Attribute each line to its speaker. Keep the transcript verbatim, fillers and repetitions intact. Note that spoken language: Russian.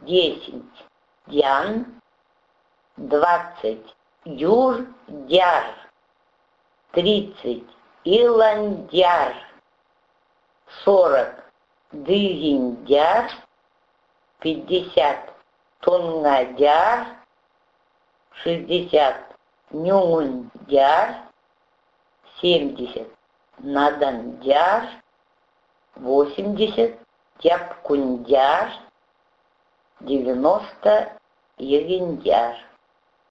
Speaker 1: десять дян, двадцать юрдяр, тридцать иландяр, сорок дыгиндяр, пятьдесят тунгадяр, шестьдесят нюнгдяр, семьдесят надандяр, восемьдесят тяпкундяр, девяносто егиндяр.